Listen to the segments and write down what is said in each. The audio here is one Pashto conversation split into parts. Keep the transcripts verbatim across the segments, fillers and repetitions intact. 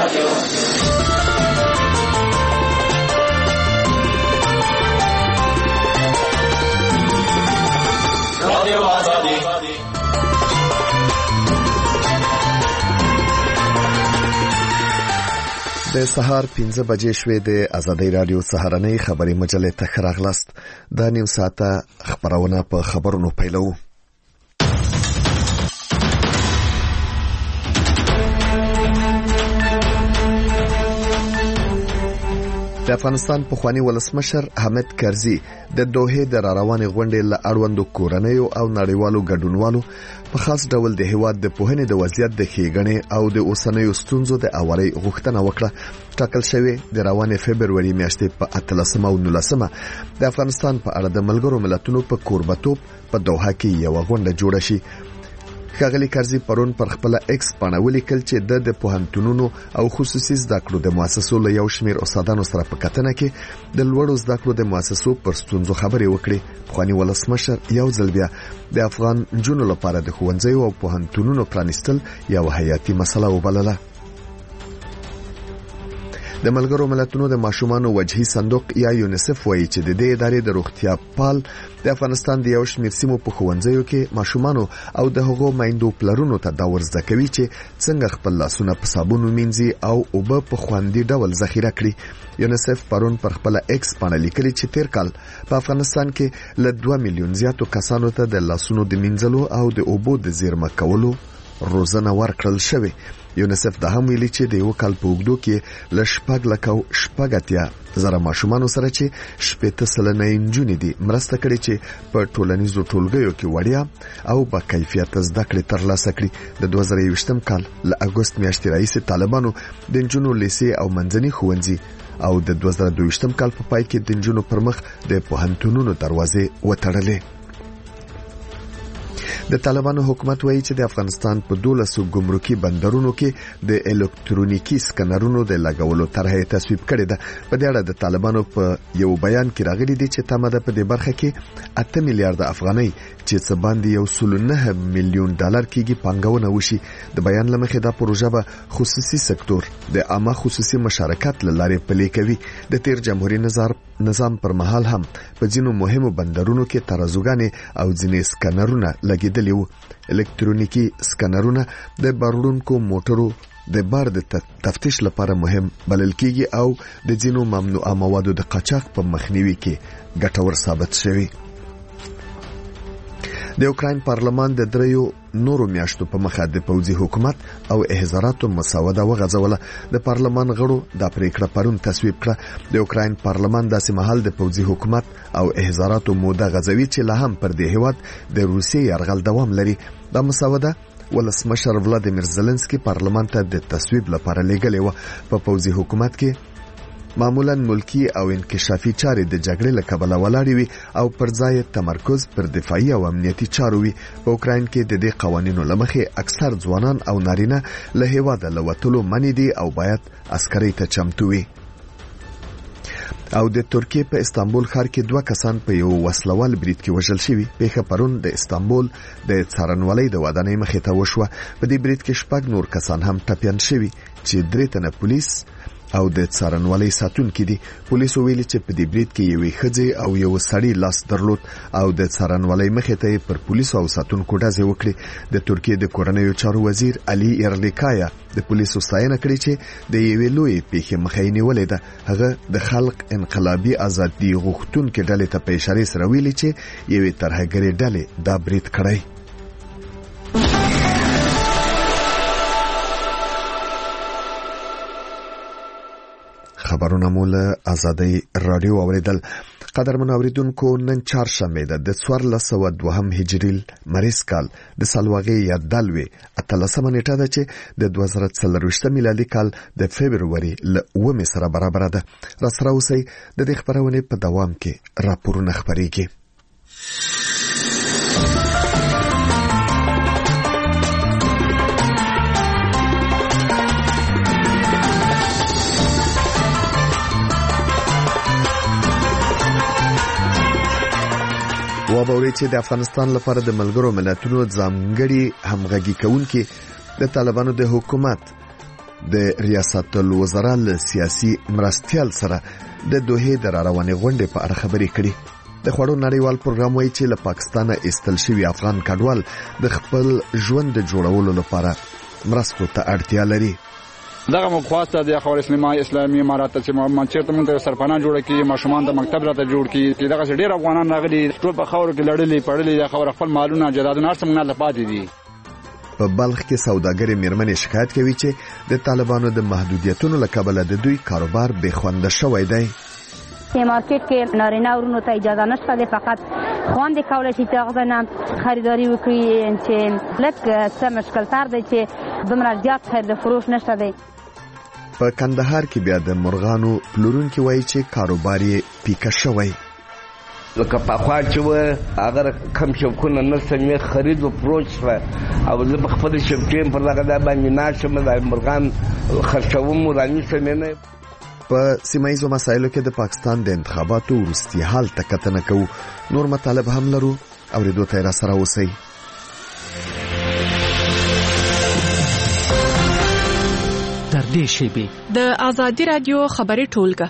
رادیو رادیو آزادی د سهار پنځه بجې شوې د آزادۍ رادیو سهارنۍ خبري مجلې ته ښه راغلاست. دا نیم ساعته خبرونه په خبرونو پیلو. د افغانستان پخوانی ولسمشر حامد کرزي د دوحې د راروانې غونډې له اړوندو کورنیو او نړیوالو ګډونوالو په خاص ډول د هیواد د پوهنې د وضعیت د ښېګڼې او د اوسنیو ستونزو د اوارۍ غوښتنه وکړه. ټاکل شوې د روانې فبروري میاشتې په اتلسمه او نولسمه د افغانستان په اړه د ملګرو ملتونو په کوربتوب په دوحه کې یو غونډه جوړه شي. ښاغلي کرزي پرون پر خپل ایکس باندې ولیکل چې د پوهنتونونو او خصوصي زده کړو د مؤسسو له یو شمېر استادانو سره په کتنه کې د لوړو زده کړو د مؤسسو پر ستونزو خبرې وکړي. پخوانی ولسمشر یو ځل بیا د افغان جنونو لپاره د ښوونځیو او پوهنتونونو پرانیستل یو حیاتي مسله وبلله. د ملګرو ملتونو د ماشومانو وجهي صندوق یا یونیسف وایي چې د دې ادارې د روغتیا پال د افغانستان د یو شمېر سیمو په ښوونځیو کې ماشومانو او د هغو میندو پلرونو ته دا ور زده کوي چې څنګه خپل لاسونه په صابون ومینځي او اوبه په خوندي ډول ذخیره کړي. یونیسف پرون پر خپل ایکس باندې لیکلي چې تیر کال په افغانستان کې له دوه میلیون زیاتو کسانو ته د لاسونو د مینځلو او د اوبو د زیرمه کولو روزنه ورکړل شوې. یونیسف دا هم ویلي چې د یو کال په اوږدو کې له شپږ لکه شپږ اتیا زره ماشومانو سره چې شپېته سلنه یې نجونې دي مرسته کړې چې په ټولنیزو ټولګیو کې وړیا او با کیفیت زده کړې ترلاسه کړي. د دوه زره یوویشتم کال له اګوست میاشتې راهیسې طالبانو د نجونو لیسې او منځني ښوونځي او د دوه زره دوه ویشتم کال په پای کې د نجونو پر مخ د پوهنتونونو دروازې وتړلې. د طالبانو حکومت وایي چې د افغانستان په دولسو ګمرکي بندرونو کې د الکترونیکي سکنرونو د لګولو طرحه تصویب کړې ده. په دې اړه د طالبانو په یو بیان کې راغلي دي چې تمه ده په دې برخه کې اته میلیارډ افغانۍ چې څه باندې یو سل نه میلیون ډالر کېږي پانګونه وشي. د بیان لمخې دا پروژه به خصوصي سکتور د عامه خصوصي مشارکت له لارې پلي کوي. د تیر جمهوریت نظام پر مهال هم په ځینو مهمو بندرونو کې ترازوګانې او ځینې سکنرونه لګیدلي وو. الکترونیکي سکنرونه د بارونکو موټرو د بار د تفتیش لپاره مهم بلل کېږي او د ځینو ممنوعه موادو د قاچاق په مخنیوي کې ګټور ثابت شوی. د اوکراین پارلمان د دریو نورو میاشتو په مخه د پوځي حکومت او احزاراتو مسوده وغځوله. د پارلمان غړو دا پریکړه پرون تصویب کړه. د اوکراین پارلمان داسې مهال د پوځي حکومت او احزاراتو موده غځوي چې لا هم پر دې هیواد د روسیې یرغل دوام لري. دا مسوده ولسمشر ولادیمیر زيلنسکي پارلمان ته د تصویب لپاره لېږلې و. په پوځي حکومت کې معمولا ملکی او انکشافي چارې د جګړې له کبله ولاړې وي او پر ځای تمرکز پر دفاعي او امنیتي چارو وي. په اوکراین کې د دې قوانینو لمخې اکثر ځوانان او نارینه له هیواده له وتلو منې دي او باید عسکرۍ ته چمتو وي. او د ترکیې په استانبول ښار کې دوه کسان په یو وسلوال برید کې وژل شوي. پیښه پرون د استانبول د څارنوالۍ د ودانۍ مخې ته وشوه. په دې برید کې شپږ نور کسان هم ټپیان شوي چې درې تنه پولیس او د څارنوالۍ ساتونکي دي. پولیسو ویلي چې په دې برید کې یوې ښځې او یو سړي لاس درلود او د څارنوالۍ مخې ته پر پولیسو او ساتونکو ډزې وکړې. د ترکیې د کورنیو چارو وزیر علي ایرلیکایا د پولیسو ستاینه کړې چې د یوې لویې پیښې مخه یې نیولې ده. هغه د خلق انقلابي ازادي غوښتونکو ډلې ته په اشاره سره ویلي چې یوې ترهګرې ډلې دا برید کړی. خبرونه مو له آزادۍ رادیو اوریدل. قدرمن اوریدونکو، نن چهارشنبه ده د څوارلس سوه دوهم هجري مریض کال د سالواغې یا دلوي اتلسمه نیټه ده چې د دوه زره څلرویشتم میلادي کال د فبروري له اوومې سره برابر ده. را سره اوسئ، د دې خبرونې په دوام کې راپورونه خپرېږي. وابوري چې د افغانستان لپاره د ملګرو ملتونو ځانګړي همغږي کوونکي د طالبانو د حکومت د ریاست الوزرا له سیاسي مرستیال سره د دوحې د روانې غونډې په اړه خبرې کړي. د خوړو نړیوال پروګرام وایي چې له پاکستانه ایستل شوي افغان کډوال د خپل ژوند د جوړولو لپاره مرستو ته اړتیا لري. دغه مخواسته د خاور اسلامي اسلامي امارات چې منچرته مونږ سرپناه جوړ کړي، ماشومان د مکتب راته جوړ کړي. دغه ډېر افغانان راغلي، ټول په خاور کې لړلې پړلې، د خاور خپل مالونه جدادونه هر څه مونږ نه پاتې دي. په بلخ کې سوداګر میرمنې شکایت کوي چې د طالبانو د محدودیتونو له کبله د دوی کاروبار بې خونده شوی دی. په مارکیټ کې نارینه ورونو ته اجازه نشته ده، فقط خواندې کولای شي چې هغه نه خریداري وکړي، چې لږ څه مشکل تر دی چې دومره زیات خرید فروش نشته دی. په کندهار کې بیا د مرغانو پلورونکي وایي چې کاروبار یې پیکه شوی. لکه پخوا چې و هغه کم شوقونه نشته، مې خرید و فروش شوه او زه په خپل شوقیم پر دغه ځای باندې ناشم، د مرغان خرڅوم رانیسم نه. په سیمایي مسایلو کې د پاکستان د انتخاباتو وروستي حال ته کتنه کوو. نور مطالب هم لرو، اورېدو ته را سره اوسئ. تر دې شیبې د آزادي رادیو خبري ټولګه.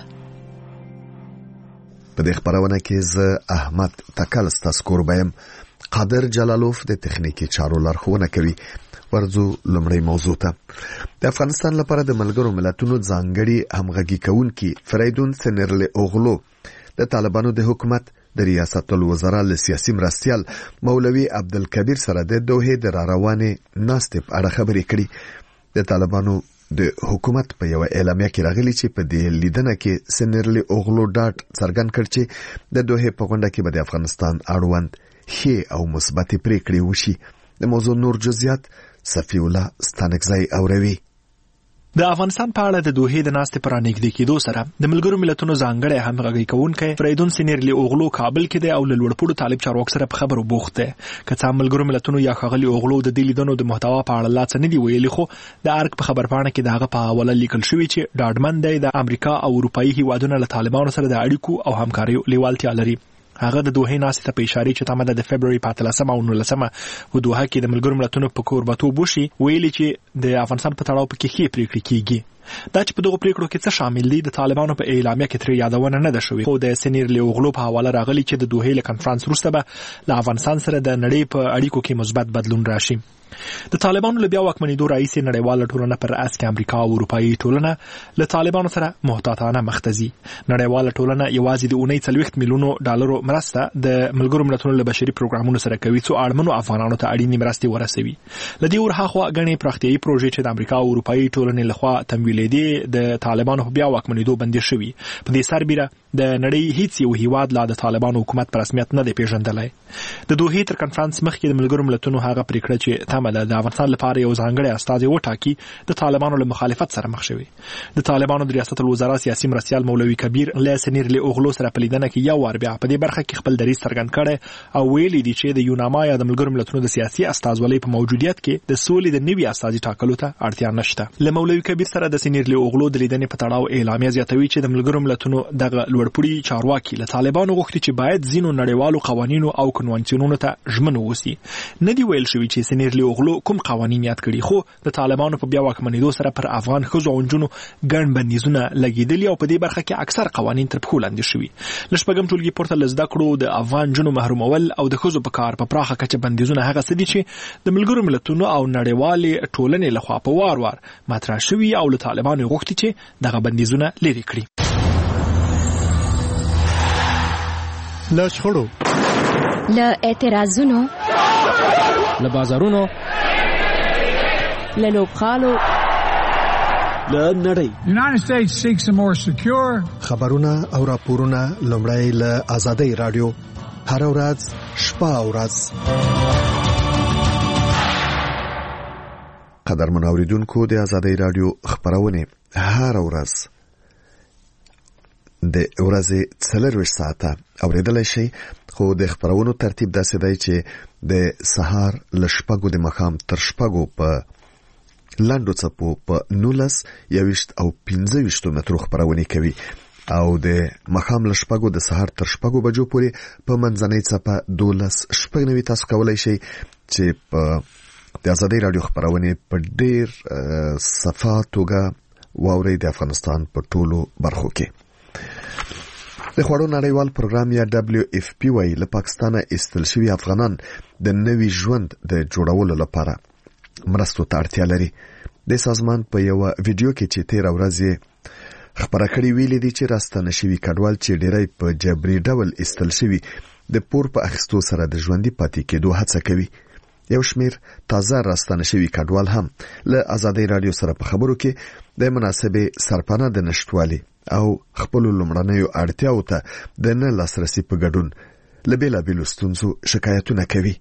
په دې خبرونه کې زه احمد تکل ستاسو کوربایم. قادر جلالوف د تخنیکی چارو لارښوونه کوي. ورځو لومړی موضوع ته. د افغانستان لپاره د ملګرو ملتونو ځانګړي همغږي کوونکي فریدون سنرل اوغلو د طالبانو د حکومت د ریاست الوزرا له سیاسي مرستیال مولوي عبدالکبیر سره د دوحې د راروانې ناستې په اړه خبرې کړي. د طالبانو د حکومت په یو اعلامیه کې راغلي چې په دې لیدنه کې سنرل اوغلو ډاټ څرګند کړ چې د دوحې په غونډه کې به د افغانستان اړوند ښې او مثبتې پریکړې وشي. د موضوع نور جزئیات صفی الله ستانکزی اوروي. د افغانستان په اړه د دوحې د ناستې پر نږدې کېدو سره د ملګرو ملتونو ځانګړی همغږي کوونکی فریدون سینیرلی اوغلو کابل کې دی او له لوړپوړو طالب چارواکو سره په خبرو بوخت دی. که څه ملګرو ملتونو یا ښاغلي اوغلو د دې لیدنو د محتوا په اړه لا څه نه دي ویلي، خو د ارګ په خبرپاڼه کې د هغه په حواله لیکل شوي چې ډاډمن دی د امریکا او اروپایي هیوادونو له طالبانو سره د اړیکو او همکارۍ لیوالتیا لري. هغه د دوحې ناستې ته په اشاره چې تمه ده د فبروري په اتلسمه او نولسمه په دوحه کې د ملګرو ملتونو په کوربتوب وشي، ویلي چې د افغانستان په تړاو پکې ښې پریکړې کیږي. دا چې په دغه پریکړو کې څه شامل دي د طالبانو په اعلامیه کې ترې یادونه نه ده شوې، خو د سینیرلی اوغلو په حواله راغلي چې د دوحې له کنفرانس وروسته به له افغانستان سره د نړۍ په اړیکو کې مثبت بدلون راشي. د طالبانو له بیا واکمنېدو راهیسې نړیواله ټولنه پر اس کې امریکا او اروپایي ټولنه له طالبانو سره محتاطانه مخ ته ځي. نړیواله ټولنه یوازې د اونۍ څلوېښت میلیونو ډالرو مرسته د ملګرو ملتونو له بشري پروګرامونو سره کوي څو اړمنو افغانانو ته اړینې مرستې ورسوي. له دې ورهاخوا ګڼې پراختیایي پروژې چې د امریکا او اروپایي ټولنې لخوا تمویلېدې د طالبانو په بیا واکمنېدو بندي شوي. په دې سربیره د نړۍ هیڅ یو هیواد لا د طالبانو حکومت په رسمیت نه دی پیژندلی. د دوحې تر کنفرانس مخکې د ملګرو ملتونو هغه پریکړه چې تمه ده د افغانستان لپاره یو ځانګړی استازی وټاکي د طالبانو له مخالفت سره مخ شوی. د طالبانو د ریاست الوزرا سیاسي مرستیال مولوي کبیر له سنیرلی اوغلو سره په لیدنه کې یو وار بیا په دې برخه کې خپل دریځ څرګند کړی او ویلي دي چې د یوناما یا د ملګرو ملتونو د سیاسي استازولۍ په موجودیت کې د سولې د نوي استازي ټاکلو ته اړتیا نشته. له مولوي کبیر سره د سنیرلی اوغلو د لیدنې په تړاو اعلامیه زیاتوي چې د ملګرو ملتونو دغه لوړپوړي چارواکي له طالبانو غوښتي چې باید ځینو نړیوالو قوانینو او کنوانسیونونو ته ژمن واوسي. نه دی ویل شوی چې سنیرلی اوغلو کوم قوانین یاد کړي، خو د طالبانو په بیا واکمنېدو سره پر افغان ښځو او نجونو ګڼ بندیزونه لګېدلي او په دې برخه کې اکثر قوانین تر پښو لاندې شوي. له شپږم ټولګي پورته له زده کړو د افغان نجونو محرومول او د ښځو په کار په پراخه کچه بندیزونه هغه څه دي چې د ملګرو ملتونو او نړیوالې ټولنې لخوا په وار وار مطرح شوي او له طالبانو غوښتي چې دغه بندیزونه لرې کړي. له شخړو، له اعتراضونو، له بازارونو، له لوبغالو، له نړۍ. United States seeks a more secure خبرونه او راپورونه لومړی له آزادۍ رادیو هر ورځ شپه او ورځ. قدرمن اوریدونکو، د آزادۍ رادیو خبرونه هر ورځ د ورځې څلرویشت ساعته اوریدلای شئ، خو د خبرونو ترتیب داسې دی چې د سهار له شپږو د ماښام تر شپږو په لاندو څپو په نولس یویشت او پنځه ویشتو مترو خبرونه کوي او د ماښام له شپږو د سهار تر شپږو بجو پورې په منځنۍ څپه دولس شپږ نوي تاسو کولای شئ چې په د ازادي رادیو خبرونه په ډیر صفه توګه واوري د افغانستان په ټولو برخو کې د خوړو نړیوال پروګرام یا دبليو اف پی وايي له پاکستانه استل شوی افغانان د نوي ژوند د جوړولو لپاره مرستو ته اړتیا لري. د سازمان په یو ویډیو کې چې تیر ورځ خبره کړې ویلي دي چې راستنه شوی کډوال چې ډیری په جبري ډول استل شوی د پور په اخیستو سره د ژوندۍ پاتې کېدو هڅه کوي. یو شمیر تازه راستنه شوی کډوال هم له ازادي رادیو سره په خبرو کې د مناسبې سرپناه د نشټوالي او خپل لومړنیو اړتیاو ته د نه لاسرسي په ګډون لبیلا بیلو ستونزو شکایتونه کوي.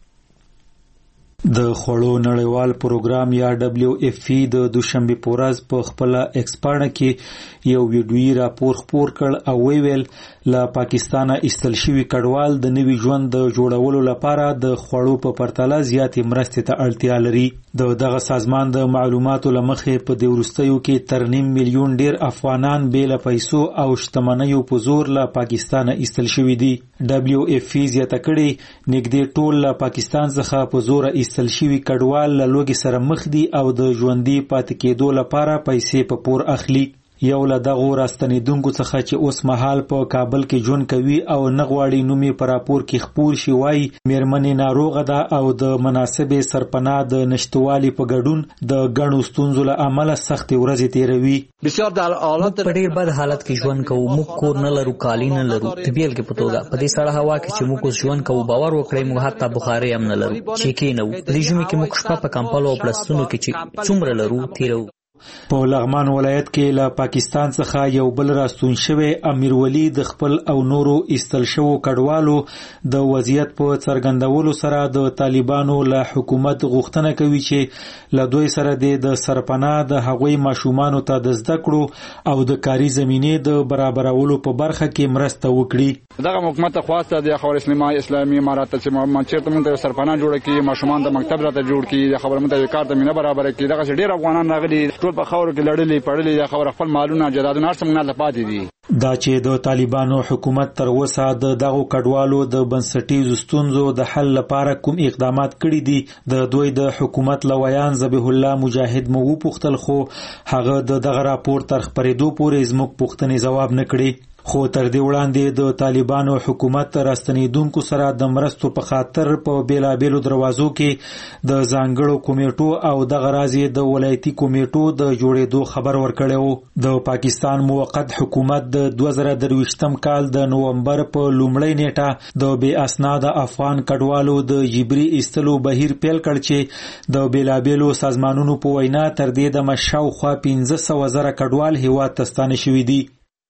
د خوړو نړیوال پروګرام یا دبليو اف پی د دوشنبه پورز په خپل ایکسپارټ کې یو ویډیویي راپور خپور کړ او ویل له پاکستانه استل شوی کډوال د نوي ژوند د جوړولو لپاره د خوړو په پرتله زیاتې مرستې ته اړتیا لري. د دغه سازمان د معلوماتو لمخې په د ورستیو کې تر نیم میلیون ډیر افغانان بېل پیسو او شتمنیو په زور له پاکستانه استل شوی دي. دبليو اف پی زیاته کړي نږدې ټول له پاکستان څخه په زور استل شوی کډوال له لوګي سره مخ دي او د ژوندۍ پاتې کېدو لپاره پیسې په پور اخلي. یو له دغه راستنیدونکو څخه چې اوس مهال په کابل کې ژوند کوي او نغواړي نومي پر راپور کې خپور شي وای مېرمنې ناروغه ده او د مناسبې سرپناه د نشټوالي په ګډون د غنو ستونزو له امله سخت ورځې تیروي. بسیار د حالت په ډیر بد حالت کې ژوند کوو، موږ کور نه لرو، کالی نه لرو. د بیل کې په توګه په دې سړه هوا کې چې موږ ژوند کوو باور وکړئ موږ حتی بخاري هم نه لرو چې کې نه وو. د ژمي کې موږ شپه په کمپلو او پلستونو کې چې څومره لرو تیرو. په لغمان ولایت کې له پاکستان څخه یو بل راستون شوی امیر ولی د خپل او نورو استل شوو کډوالو د وضعیت په څرګندولو سره د طالبانو له حکومت غوښتنه کوي چې له دوی سره د سرپناه د هغوی ماشومانو ته د زده کړو او د کاري زمینې د برابرولو په برخه کې مرسته وکړي. دغه حکومت خواسته د خبرسنما اسلامي امارات چې ما چیرته مونږ سرپناه جوړ کړي، ماشومان د مکتب راته جوړ کړي، د خبر مونږ کار ته مینه برابر کړي. دغه ډیر افغانان راغلي ټول په خاور کې لړلې پړلې د خبر خپل مالونه جدادونه څنګه نه پاتې دي. دا چې د طالبانو حکومت تر اوسه د دغه کډوالو د بنسټیزو ستونزو د حل لپاره کوم اقدامات کړي دي د دوی د حکومت لویان ذبیح الله مجاهد مو وپوښتل خو هغه د دغه راپور تر خبرېدو پورې زموږ پوښتنې ځواب نه کړي. خو تر دې وړاندې د طالبانو حکومت راستنیدونکو سره د مرستو په خاطر په بیلابېلو دروازو کې د ځانګړو کمیټو او د غرازي د ولایتي کمیټو د جوړېدو خبر ورکړیو. د پاکستان موقت حکومت د دوه زره درویشتم کال د نومبر په لومړۍ نیټه د بې اسناد افغان کډوالو د جبري ایستلو بهیر پیل کړ چې د بیلابېلو سازمانونو په وینا تر دې د مشاوخوا پنځه سوه زره کډوال هیواد ته ستانه شوي دي.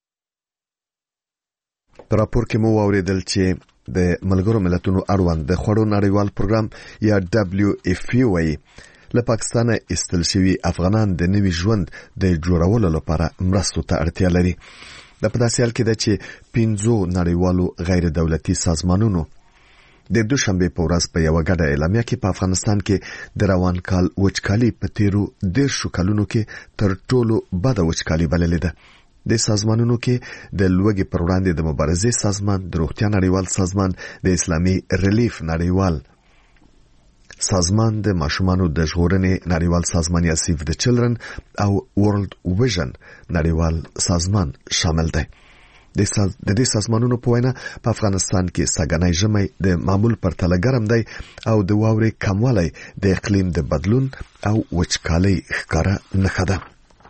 په راپور کې مو واوریدل چې د ملګرو ملتونو اړوند د خوړو نړیوال پروګرام یا دبليو اف پی وايي له پاکستانه استل شوی افغانان د نوي ژوند د جوړولو لپاره مرستو ته اړتیا لري. د په داسې حال کې ده چې پنځو نړیوالو غیر دولتي سازمانونو د دوشنبه په ورځ په یو غږ اعلامیه کې په افغانستان کې د روان کال وچکالي په تیرو دیرشو کلونو کې تر ټولو بده وچکالي بللې ده. د سازمانونو کې د لوږې پر وړاندې د مبارزې سازمان، د روغتیا نړیوال سازمان، د اسلامي ریلیف نړیوال سازمان، د ماشومانو د ژغورنې نړیوال سازمان یا سیف د چلډرن او ورلد ویژن نړیوال سازمان شامل دی. د دې سازمانونو په وینا په افغانستان کې سږنی ژمی د معمول پرتله ګرم دی او د واورې کموالی د اقلیم د بدلون او وچکالۍ ښکاره نښه ده.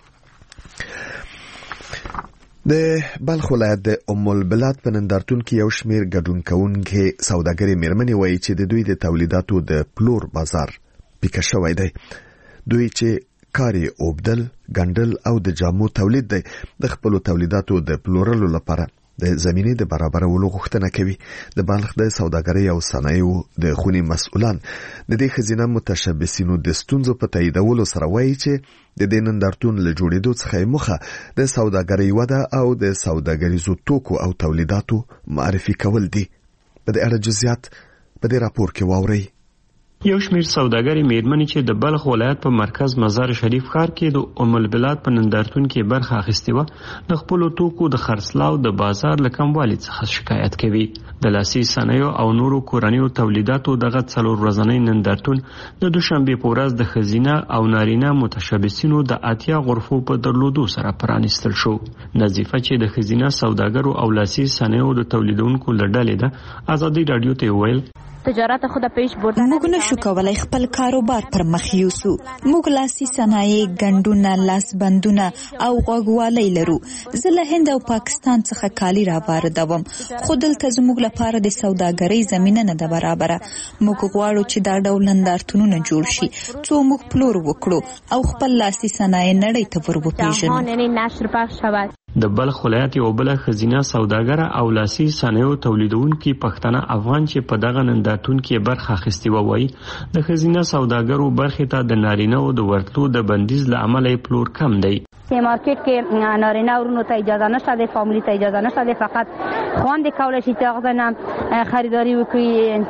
د بلخ ولایت د ام البلاد په نندارتون کې یو شمیر ګډون کوونکي سوداګري مېرمنې وایي چې د دوی د تولیداتو د پلور بازار پیکه شوی دی. دوی چې کار یې اوبدل، ګنډل او د جامو تولید دی د خپلو تولیداتو د پلورلو لپاره د زمینې د برابرولو غوښتنه کوي. د بلخ د سوداګرۍ او صنایعو د خونې مسؤلان د دې ښځینه متشبثینو د ستونزو په تاییدولو سره وایي چې د دې نندارتون له جوړېدو څخه موخه د سوداګرۍ وده او د سوداګریزو توکو او تولیداتو معرفي کول دي. په دې اړه جزئیات په دې راپور کې واورئ. یو شمېر سوداګرې میرمنې چې د بلخ ولایت په مرکز مزار شریف ښار کې د ام البلاد په نندارتون کې برخه اخیستې وه د خپلو توکو د خرڅلاو د بازار له کموالي څخه شکایت کوي. د لاسي صنایعو او نورو کورنیو تولیداتو دغه څلور ورځنی نندارتون د دوشنبې په ورځ د ښځینه او نارینه متشبثینو د اتیا غرفو په درلودو سره پرانیستل شو. نظیفه چې د ښځینه سوداګرو او لاسي صنایعو د تولیدونکو له ډلې ده ازادي راډیو ته وویل تجارت خود پیش بردن موږ نشو کولای خپل کاروبار پر مخ یوسو. موږ لاسي صنایع، ګنډونه، لاس بندونه او غوږوالۍ لرو. زه له هند او پاکستان څخه کالي را واردوم، خو دلته زموږ لپاره د سوداګرۍ زمینه نه ده برابره. موږ غواړو چې دا ډول نندارتونونه جوړ شي څو موږ پلور وکړو او خپل لاسي صنایع نړۍ ته ور وپیژنو. د بلخ ولایت یو بل ښځینه سوداګره او لاسي صنایعو تولیدونکي پښتنه افغان چې په دغه نندارتون کې برخه اخیستې وه وایي د ښځینه سوداګرو برخې ته د نارینه‌و د ورتلو د بندیز له امله یې پلور کم دی. مارکیٹ کې نارینه ورونو ته اجازه نشته ده، فامیلی ته اجازه نشته ده، فقط خواندې کولی شي چې هغه نه خریداري وکړي.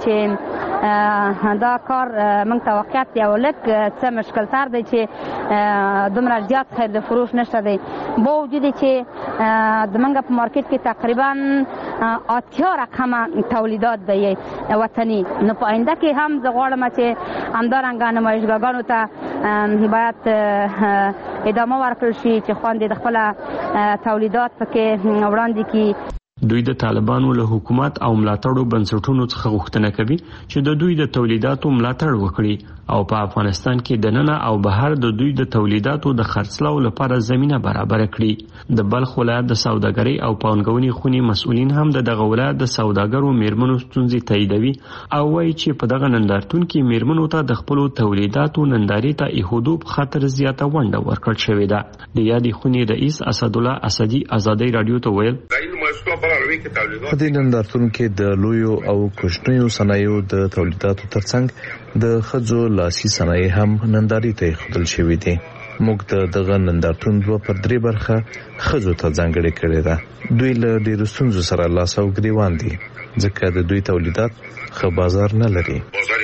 چې دا کار موږ ته واقعیت یو لږ څه مشکلتر دی چې دومره زیات خرید فروش نشته دی، با وجود چې د موږ په مارکیټ کې تقریبا اتیا رقمه تولیدات دی وطني. نو په آینده کې هم زه غواړم چې همدارنګه نمایشګاهانو ته باید ادامه ورکړل شي چې خواندې د خپل تولیدات پکې وړاندې کړي. دوی د طالبانو له حکومت او ملاتړو بنسټونو څخه غوښتنه کوي چې د دوی د تولیداتو ملاتړ وکړي او په افغانستان کې د ننه او بهر د دوی د تولیداتو د خرڅلاو لپاره زمينه برابر کړي. د بلخ ولایت د سوداګرۍ او پانګونې خونې مسؤلین هم د دغه ولایت د سوداګرو میرمنو ستونزې تاییدوي او وایي چې په دغه نندارتون کې میرمنو ته د خپلو تولیداتو نندارې ته ایښودو په خاطر زیاته ونډه ورکړل شوې ده. د یادې خونې رئیس اسدالله اسدي ازادي رادیو ته ویل په دې نندارتون کې د لویو او کوچنیو صنایعو د تولیداتو ترڅنګ د ښځو لاسي صنایع هم نندارې ته ایښودل شوې دي. موږ د دغه نندارتون دوه پر درې برخه ښځو ته ځانګړې کړې ده. دوی له ډېرو ستونزو سره لاس او ګریوان دي ځکه د دوی تولیدات ښه بازار نه لري.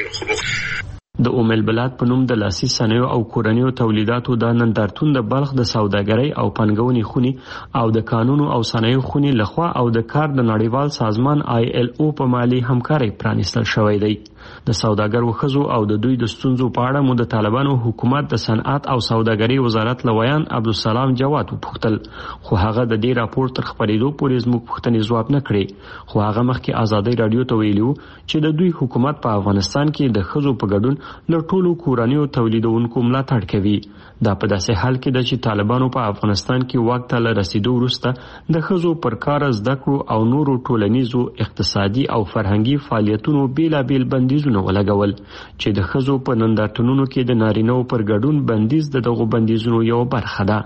د ام البلاد په نوم د لاسي صنایعو او کورنیو تولیداتو د نندارتون د بلخ د سوداګرۍ او پانګونې خونې او د قانون او صنایعو خونې لخوا او د کار د نړیوال سازمان آی ایل او په مالی همکارۍ پرانیستل شوی دی. د سوداګرو ښځو او د دوی د ستونزو په اړه مو د طالبانو حکومت د صنعت او سوداګرۍ وزارت لویان عبدالسلام جواد وپوښتل، خو هغه د دې راپور تر خپرېدو پورې زموږ پوښتنې ځواب نه کړې. خو هغه مخکې ازادي راډیو ته ویلي و چې د دوی حکومت په افغانستان کې د ښځو په ګډون له ټولو کورنیو تولیدونکو ملاتړ کوي. دا په داسې حال کې ده چې طالبانو په افغانستان کې واک ته له رسیدو وروسته د ښځو پر کار زده کړو او نورو ټولنیزو اقتصادي او فرهنګي فعالیتونو بیلابیل بندیزونه ولګول چې د ښځو په نندارتونونو کې د نارینه‌و پر ګډون بندیز د دغو بندیزونو یو برخه ده.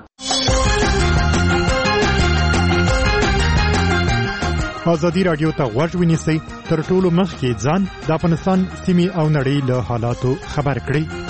ازادي راډیو ته غوږ ونیسئ، تر ټولو مخکې ځان د افغانستان سیمې او نړۍ له حالاتو خبر کړئ.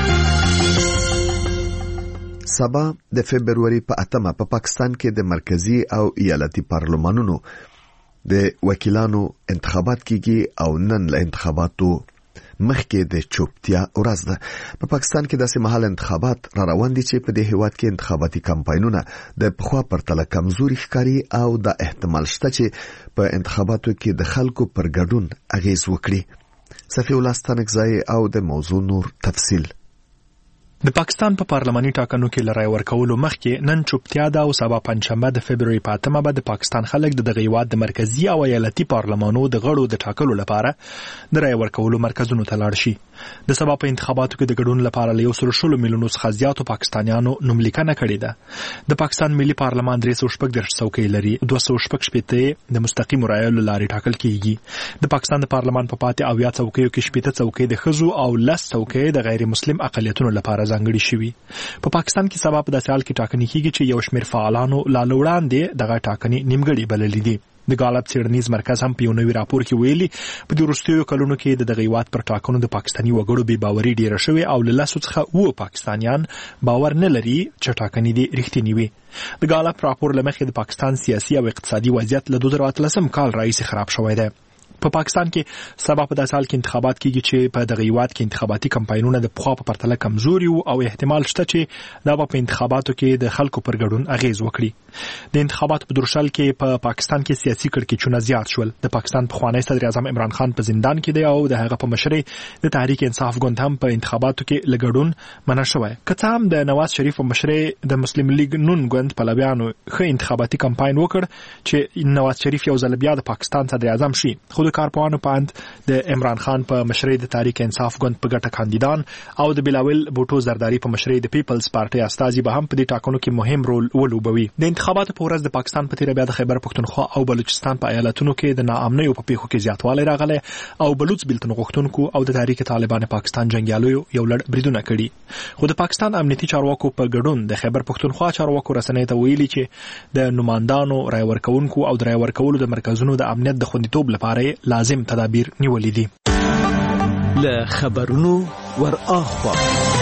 سبا د فبرवरी په اتمه په پاکستان کې د مرکزی او ایالتي پارلمانونو د وکیلانو انتخابات کیږي او نن له انتخاباتو مخکې د چوپتیا ورځ ده. په پاکستان کې داسې مهال انتخابات را روان دي چې په دې هیواد کې انتخاباتي کمپاینونه د پخوا پرتله کمزوري ښکاري او د احتمال شته چې په انتخاباتو کې د خلکو پر ګډون اغیز وکړي. صفی الله ستانکزای او د موضوع نور تفصیل. د پاکستان په پارلماني ټاکنو کې لړۍ ورکولو مخکې نن چوپتیا ده او سبا پنځشنبه د فبرवरी په اتمه به د پاکستان خلک د دغه هیواد د مرکزی او ایالتي پارلمانونو د غړو د ټاکلو لپاره د رای ورکولو مرکزونو ته لاړ شي. د سبا په انتخاباتو کې د ګډون لپاره له یو سل شلو میلیونو څخه زیاتو پاکستانیانو نوملیکنه کړې ده. د پاکستان ملي پارلمان درې سوه شپږ دېرش څوکۍ لري، دوه سوه شپږ شپېته د مستقیمو رایو له لارې ټاکل کیږي. د پاکستان د پارلمان په پاتې اویا څوکیو کې شپېته څوکۍ د ښځو او لس څوکۍ د غیر مسلم اقلیتونو لپاره ځانګړي شوي. په پاکستان کې سبا په داسې حال کې ټاکنې کیږي چې یو شمېر فعالانو لا وړاندې دغه ټاکنې نیمګړې بللې دي. د ګالب څېړنیز مرکز هم په یو نوي راپور کې ویلي په دې وروستیو کلونو کې د دغه هیواد پر ټاکنو د پاکستاني وګړو بې باوري ډېره شوې او له لسو څخه اووه پاکستانیان باور نه لري چې ټاکنې دې رښتینې وي. د ګالب راپور له مخې د پاکستان سیاسي او اقتصادي وضعیت له دوه زره اتلسم کال راهیسې خراب شوی دی. په پاکستان کې سبا په داسې حال کې انتخابات کیږي چې په دغه هیواد کې انتخاباتي کمپاینونه د پخوا په پرتله کمزوري وو او احتمال شته چې دا په انتخاباتو کې د خلکو پر ګډون اغیز وکړي. د انتخاباتو په درشل کې په پا پاکستان کې سیاسي کړکېچونه زیات شول. د پاکستان پخوانی صدر اعظم عمران خان په زندان کې دی او د هغه په مشرۍ د تحریک انصاف ګوند هم په انتخاباتو کې لګډون منع شوی. که هم د نواز شریف په مشرۍ د مسلم لیگ نون ګوند پلویانو ښه انتخاباتي کمپاین وکړ چې نواز شریف یو ځل بیا د پاکستان صدر اعظم شي، خو د کارپوهانو په اند د عمران خان په مشرۍ د تحریک انصاف ګوند په ګټه کاندیدان او د بلاول بوټو زرداری په مشرۍ د پیپلز پارټي استازي به هم په دې ټاکنو کې مهم رول ولوبوي. د انتخاباتو په ورځ د پاکستان په تیره بیا د خیبر پښتونخوا او بلوچستان په ایالتونو کې د ناامنیو په پیښو کې زیاتوالی راغلی او بلوچ بیلتون غوښتونکو او د تحریک طالبان پاکستان جنگیالیو یو لړ بریدونه کړي. خو د پاکستان امنیتي چارواکو په ګډون د خیبر پښتونخوا چارواکو رسنۍ ته ویلي چې د نمائندانو رای ورکونکو او د رای ورکولو د مرکزونو د امنیت د خوندیتوب لپاره لازم تدابیر نیولې دي. له خبرونو ور اخوا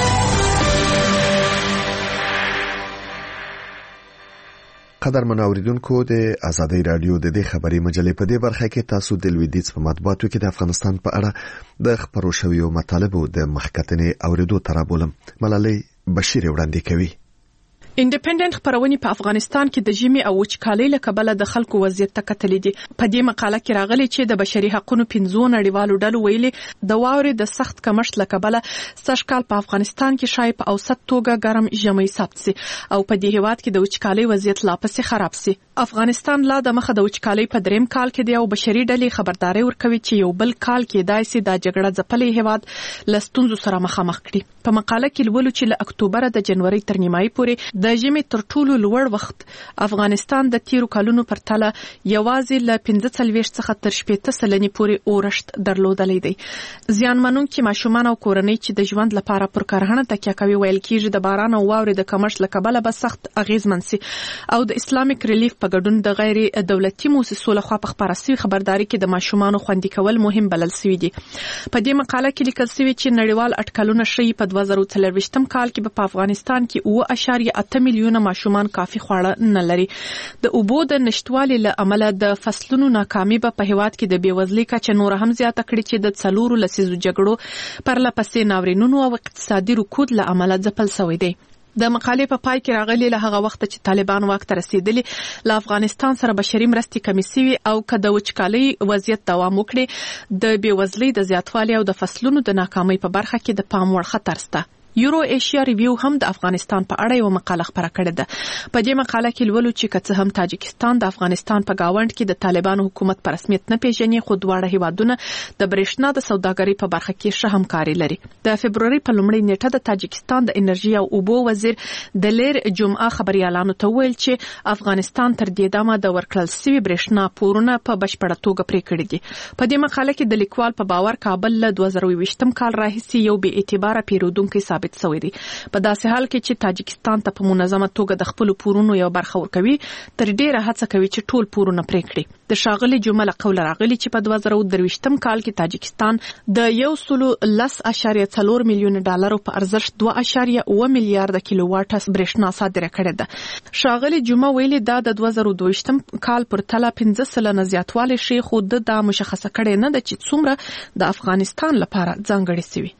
قدرمن اوریدونکو د آزادۍ رادیو د دې خبري مجلې په دې برخه کې تاسو د لویدیځ په مطبوعاتو کې د افغانستان په اړه د خبرو شویو مطالبو د مخکتنې اوریدو ترابولم ملالۍ بشیر وړاندې کوي. انډیپندنت خبرونه په افغانستان کې د ژمي او وچکالۍ له کبله د خلکو وضعیت ته کتلې دي. په دې مقاله کې راغلي چې د بشري حقوقو پنځو نړیوالو ډلو ویلي د واورې د سخت کمښت له کبله سږکال په افغانستان کې شاید په اوسط توګه ګرم ژمي ثبت شي او په دې هیواد کې د وچکالۍ وضعیت لا پسې خراب شي. افغانستان لا د مخه د وچکالۍ په دریم کال کې دی او بشري ډلې خبرداري ورکوي چې یو بل کال کې دای سي د جګړه ځپلې هیواد لستونزو سره مخامخ کړي. په مقاله کې لولو چې له اکتوبر د جنوري تر نیمایي پورې د ژمي تر ټولو لوړ وخت افغانستان د تیرو کلونو پرتله یوازې له پنځه څلوېښت څخه تر شپږ سلنې پورې اورښت درلودلی دی. زیانمنونکي ماشومان او کورنۍ چې د ژوند لپاره پر کرهڼه تکیه کوي ویل کېږي د باران او واورې د کمښت له کبله به سخت اغیزمن سي او د اسلامیک ریلیف په ګډون د غیر دولتي موسسو لخوا په خبره سوي خبرداري کې د ماشومانو خوندي کول مهم بلل سوي دي. په دې مقاله کې لیکل سوي چې نړیوال اټکلونه ښیي په دوه زره څلوېښتم کال کې په افغانستان کې اوه اعشاریه اته میلیونه ماشومان کافي خواړه نه لري. د اوبو د نشټوالي له امله د فصلونو ناکامي به په هیواد کې د بیوزلۍ کچه نور هم زیاته کړي چې د څلورو لسیزو جګړو پرلپسې ناورینونو او اقتصادي رکود له امله ځپل شوی دی. د مقالې په پای کې راغلي له هغه وخت چې طالبان واک ته رسیدلي له افغانستان سره بشري مرستې کمې سوي او که د وچکالۍ وضعیت دوام وکړي د بیوزلۍ د زیاتوالي او د فصلونو د ناکامۍ په برخه کې د پام وړ خطر شته. یورو ایشیا ریویو هم د افغانستان په اړه یو مقاله خبره کړې ده. په دې مقاله کې لولو چې که څه هم تاجکستان د افغانستان په گاوند کې د طالبانو حکومت په رسمیت نه پیژني خو دواړه هیوادونه د برېښنا د سوداګرۍ په برخه کې ښه همکاري لري. د فبروري په لومړۍ نیټه د تاجکستان د انرژي او اوبو وزیر د لیر جمعه خبريالانو ته ویل چې افغانستان تر دې دمه د ورکړل شوی برېښنا پورونه په بشپړه توګه پرې کړی دي. په دې مقاله کې د لیکوال په باور کابل له دوه زره اووه کال راهیسې یو بې اعتباره پیرودونکو ثابت شوی دی. په داسې حال کې چې تاجکستان ته په منظمه توګه د خپل پورونو یو برخه ورکوي تر ډیره هڅه کوي چې ټول پورونه پرې کړي. د شاغلي جمله قول راغلي چې په دوه زره درویشتم کال کې تاجکستان د یو سلو لس اشاریه څلور میلیون ډالرو په ارزښت دوه اشاریه اوه میلیارډ کیلو واټ برېښنا صادره کړې ده. شاغلي جمله ویلي دا د دوه زره دویشتم کال پر تله پنځه سلنه زیاتوالی شي خو د دا مشخصه کړي نه ده چې څومره د افغانستان لپاره ځانګړي سوي.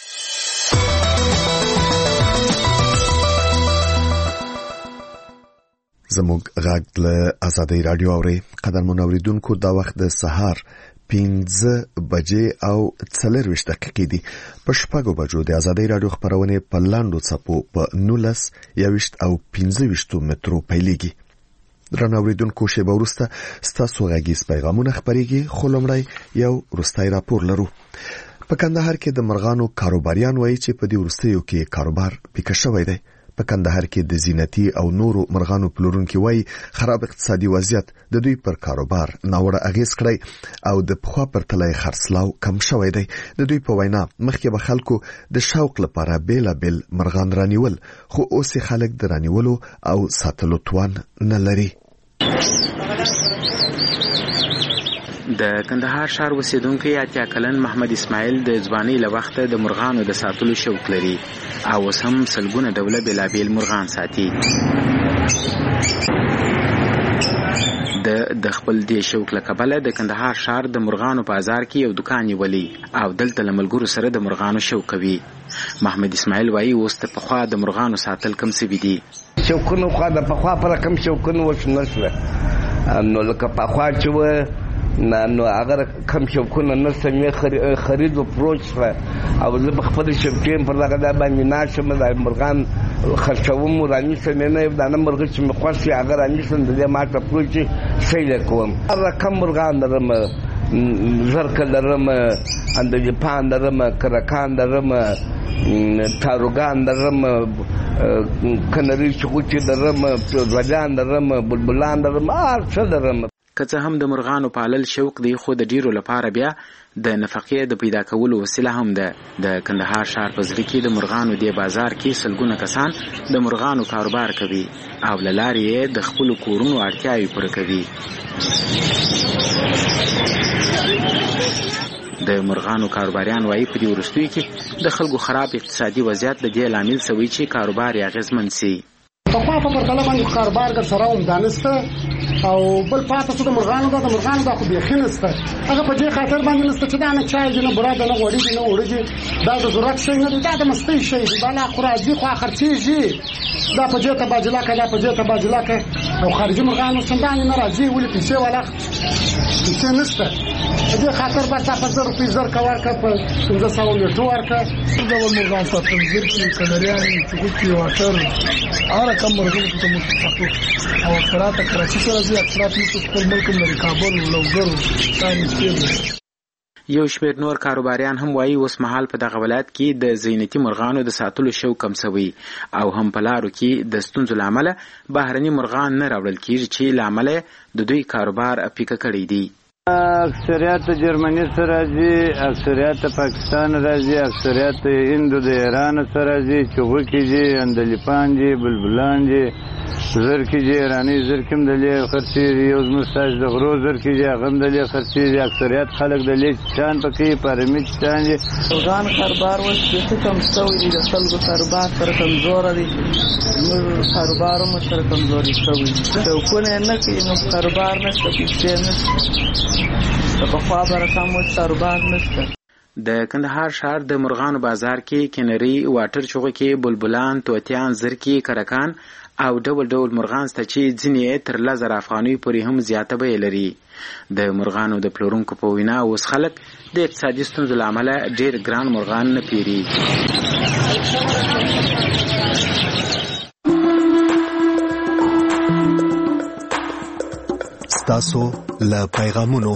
زموږ غږ له آزادۍ رادیو اوري قدرمن اوریدونکو دا وخت د سهار پنځه بجې او څلرویشت دقیقې دي. په شپږو بجو د آزادۍ رادیو خبرونه په لاندو څپو په نولس یویشت او پنځه ویشت مترو پیلېږي. درنو اوریدونکو شیبه وروسته ستاسو غږیز پیغامونه خپرېږي خو لومړی یو وروستی راپور لرو. په کندهار کې د مرغانو کاروباریان وایي چې په دې وروستیو کې کاروبار پیکه شوی دی. په کندهار کې د زینتي او نورو مرغانو پلورونکو وایي خراب اقتصادي وضعیت د دوی پر کاروبار ناوړه اغیز کړی او د پخوا پرتله خرڅلاو کم شوی دی. د دوی په وینا مخکې به خلکو د شوق لپاره بیلابل مرغان رانیول خو اوس خلک د رانیولو او ساتلو توان نه لري. د کندهار ښار اوسیدونکو اتیا کلن محمد اسماعیل د ځوانۍ له وخته د مرغانو د ساتلو شوق لري او اوس هم سلګونه ډوله بېلابېل مرغان ساتي. د د خپل دی شوق لکبله د کندهار شهر د مرغانو بازار کې یو دکان نیولی او دلته لملګرو سره د مرغانو شوق کوي. محمد اسماعیل وایي اوس ته پخوا د مرغانو ساتل کم څه دي. شوقونه خو د پخوا پر کم شوقونه وشنه شو نو لکه پخوا چې و نو اگر کم شوقونه نشته مې خرید او پروچ او زه خپل شوقین پر دغه د باندې ناشم د مرغان خرڅوم رانی سمنه د نمبر چې مې خوښي اگر اني سند د ماته پروچ شي کوم رقم مرغان درم زرکل درم اند جپان درم کرکان درم تاروگان درم کنری چوچی درم وجان درم بلبلان درم ارڅ درم. که څه هم د مرغانو پالل شوق دی خو د ډیرو لپاره بیا د نفقې د پیدا کولو وسیله هم ده. د کندهار ښار په زړه کې د مرغانو دی بازار کې سلګونه کسان د مرغانو کاروبار کوي او له لارې یې د خپلو کورونو اړتیاوې پوره کوي. د مرغانو کاروباریان وایي په دې وروستیو کې د خلکو خراب اقتصادي وضعیت د دې لامل شوی چې کاروبار یې اغېزمن سي. پخوا په پرتله باندې کاروبار ګر سره هم دانسته او بل پاته څه د مرغانو دا د مرغانو دا خو بیخي نسته هغه په دې خاطر باندې نسته چې دا نه چای دي نه براد نه غوړي دي نه وړي دا د ضرورت شي نه دا د مستۍ شي دی بالا خو راځي خو خرچېږي دا په دې ته باجلا کا دا په دې ته باجلا کا او خارجي مرغانو څنګه نه راځي ولې پیسې والا پیسې نسته دې خاطر به تاسو زر روپۍ زر کا ورکا په څنګه ساو لټو ورکا د مرغان په تنظیم کې کلریان چې کوي واټر اره کم مرغان ته متفقو او اکثرات کراچي سره دي اکثرات په خپل ملک لري کابل لوګرو ثاني سیمه. یو شمېر نور کاروباریان هم وایي اوس مهال په دغه ولایت کې د زینتي مرغانو د ساتلو شوق کم شوی او هم په لارو کې د ستونزو له امله بهرني مرغان نه راوړل کېږي چې له امله د دوی کاروبار پیکه کړی دی. اکثریت جرمني سره راځي، اکثریت پاکستان راځي، اکثریت هندو د ایران سره راځي، چغوکي دي، اندلیپان دي، بلبلان دي، زرکي دي، ایراني زرکي هم دلې خرڅېږي، یو زموږ ستاسو د غرو زرکي دي هغه هم دلې خرڅېږي. اکثریت خلک دلې چان پکې پارمي چان دي. مرغان کاروبار اوس بیخي کم شوی دی، د خلکو کاروبار سره کمزوره دی، زموږ کاروبار هم سره کمزوري شوی دی. شوقونه یې نه کوي نو کاروبار نشته، پیسې نشته، د پخوا برکم اوس کاروبار نشته. د کندهار ښار د مرغانو بازار کې کنری، واټر چغوکي، بلبلان، توتیان، زرکي، کرکان او ډول ډول مرغان سته چې ځینې تر لس زره افغانیو پورې هم زیاته بیه لري. د مرغانو د پلورونکو په وینا اوس خلک د اقتصادي ستونزو له امله ډېر ګران مرغان نه پیري. ستاسو له پیغامونو.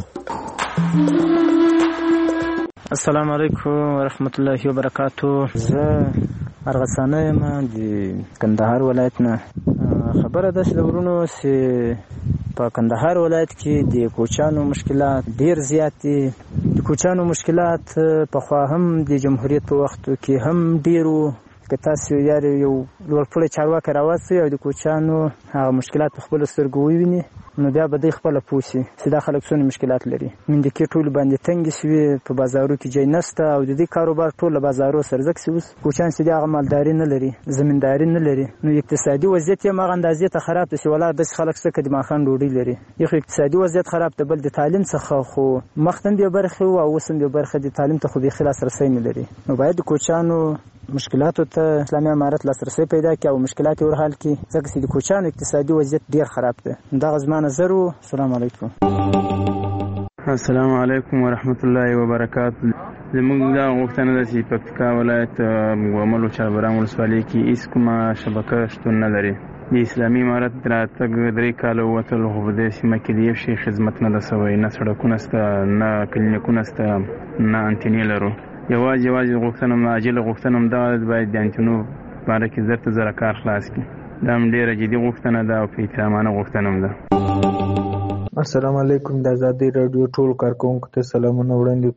السلام علیکم ورحمت الله وبرکاتو. زه ارغسانه یم د کندهار ولایت نه. خبره ده چې د ورونو چې په کندهار ولایت کې د کوچانو مشکلات ډیر زیات دي. د کوچانو مشکلات پخوا هم د جمهوریت په وختو کې هم ډیرو، که تاسو یار یو لوړپوړی چارواکی راوستئ او د کوچانو هغه مشکلات په خپلو سترګو وویني نو بیا به دوی خپله پوه سي چې دا خلک څومره مشکلات لري. مندکې ټولې باندې تنګې شوې، په بازارو کې ځای نشته او د دې کاروبار ټول له بازارو سره ځکه چې اوس کوچیان چې دي هغه مالداري نه لري، زمینداري نه لري، نو اقتصادي وضعیت یې هماغه اندازې ته خراب دی چې ولاړ داسې خلک شته که د ماښام ډوډۍ لري. یو خو اقتصادي وضعیت خراب دی، بل د تعلیم څخه خو مخته هم یو برخې وو او اوس هم یو برخه د تعلیم ته خو بیخي لاسرسی نه لري. نو باید د کوچیانو مشکلاتو ته اسلامي امارت لاسرسی پیدا کړي او مشکلات یې ورحل کړي ځکه چې د کوچیانو اقتصادي وضعیت ډیر خراب دی. دغه زما نظر و. السلام علیکم. السلام علیکم ورحمت الله وبرکاتو. زموږ دا غوښتنه ده چې پکتیکا ولایت ومل او چاربران ولسوالۍ کې هیڅ کومه شبکه شتون نه لري. د اسلامي امارت راتګ درې کاله ووتلو خو په دې سیمه کې د یو شي خدمت نه ده سوی، نه سړکونه شته، نه کلینیکونه شته، نه انتینې لرو. یوازې یوازې غوښتنه م عاجله غوښتنه م دغه ده باید د انتینو باره کې زر ته زره کار خلاص کړي. دا هم ډېره جدي غوښتنه ده او په احترامانه غوښتنه م ده. السلام علیکم. د ازادي راډیو ټول کارکونکو ته سلامونه وړاندې کوم.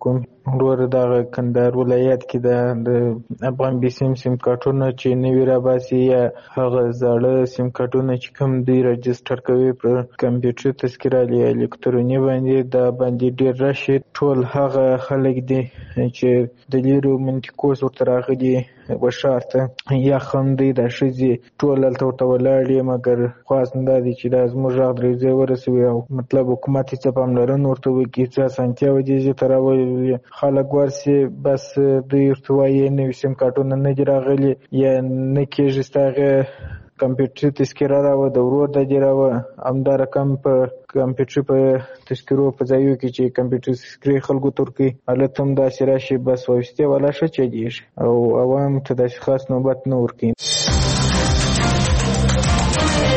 ورور دغه کندهار ولایت کې د افغان بي سیم سیم کارتونه چې نوي راباسي یا هغه زاړه سیم کارتونه چې کوم دوی رجسټر کوي په کمپیوټر تذکره یا الکتروني باندې دا باندې ډېر راشي. ټول هغه خلک دي چې د لیرو منطقو ورته راغلي وشار ته یا خندي د ښځې ټول هلته ورته ولاړ دي، مګر خواست دا دی چې دا زموږ غږ درې ځای ورسوي او مطلب حکومت یې څه پاملرنه ورته وکړي، څه اسانتیا ودې ته راولي. خلک ورسي بس دوی ورته وایي نوي سیم کارټونه نه دي راغلي یا نه کېږي ستا هغې کمپیوټر تذکره راوه د ورور د دې راوه. همدا رقم په کمپیوټر په تذکرو په ځایو کې چې کمپیوټر تذکرې خلکو ته ورکوي هلته هم داسې راشي بس وایستې والا ښه چلیږي او عوام ته داسې خاص نوبت نه ورکوي.